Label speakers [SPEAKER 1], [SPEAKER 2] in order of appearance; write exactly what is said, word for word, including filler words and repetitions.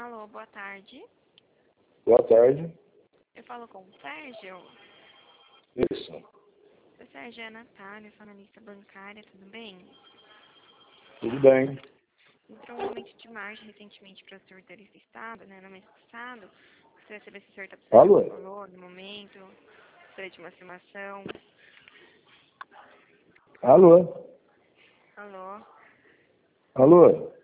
[SPEAKER 1] Alô, boa tarde.
[SPEAKER 2] Boa tarde.
[SPEAKER 1] Eu falo com o Sérgio.
[SPEAKER 2] Isso.
[SPEAKER 1] O Sérgio é a Natália, sou analista bancária, tudo bem?
[SPEAKER 2] Tudo bem.
[SPEAKER 1] Entrou um aumento de margem recentemente para o senhor ter esse estado, né, no mês passado. Gostaria de saber se o senhor está precisando
[SPEAKER 2] Alô?
[SPEAKER 1] de um valor no momento, gostaria de uma estimação.
[SPEAKER 2] Alô?
[SPEAKER 1] Alô?
[SPEAKER 2] Alô?